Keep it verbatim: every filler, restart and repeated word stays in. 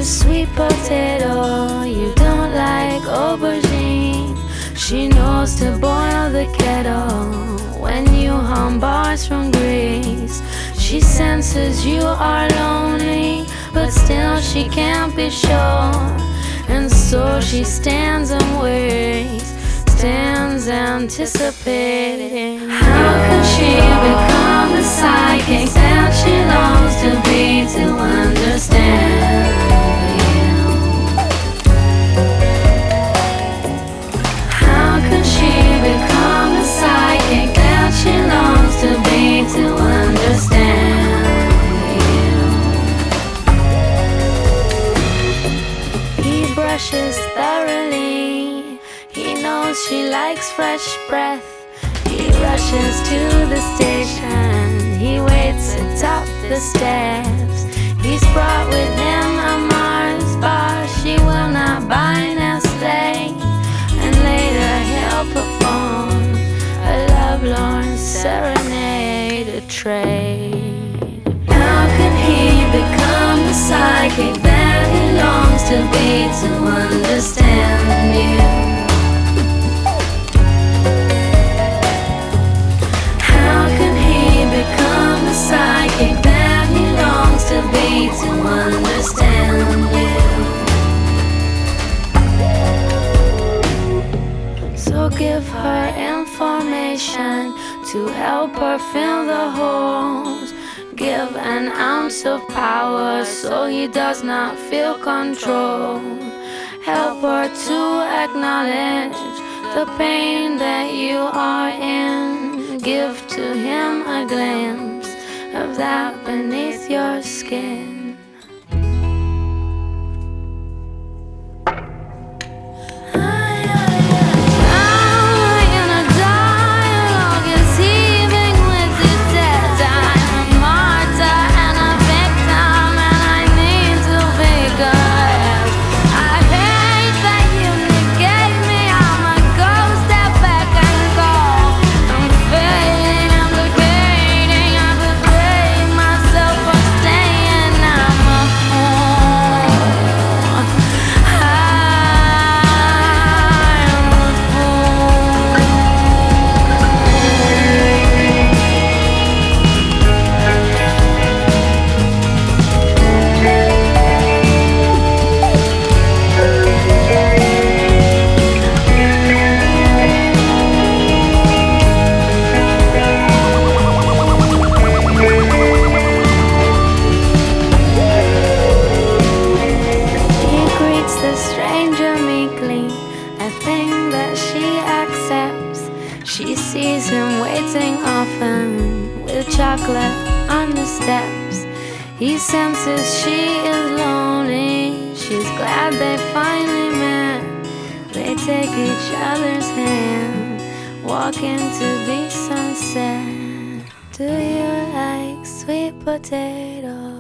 a sweet potato. You don't like aubergine. She knows to boil the kettle when you hum bars from Greece. She senses you are lonely, but still she can't be sure. And so she stands and waits, stands anticipating. How can she become the psychic that she longs to be, to understand you? How can she become the psychic that she longs to be, to understand you? He brushes thoroughly. He knows she likes fresh breath. He rushes to the station. He waits atop the steps. He's brought with him a Mars bar. She will not buy Nestle. And later he'll perform a lovelorn serenade, a trade. How can he become the psychic that he longs to be, to understand you? Psychic that he longs to be, to understand you. So give her information to help her fill the holes. Give an ounce of power so he does not feel controlled. Help her to acknowledge the pain that you are in. Give to him a glimpse of that beneath your skin. She sees him waiting often with chocolate on the steps. He senses she is lonely. She's glad they finally met. They take each other's hand, walk into the sunset. Do you like sweet potato?